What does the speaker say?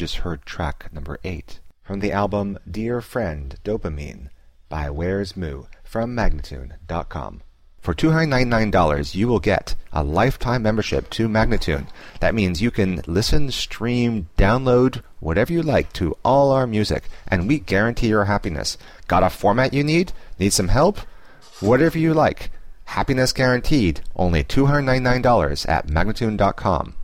just heard track number 8 from the album Dear Friend Dopamine by Where's Moo from Magnatune.com. For $299, you will get a lifetime membership to Magnatune. That means you can listen, stream, download, whatever you like to all our music, and we guarantee your happiness. Got a format you need? Need some help? Whatever you like. Happiness guaranteed. Only $299 at Magnatune.com.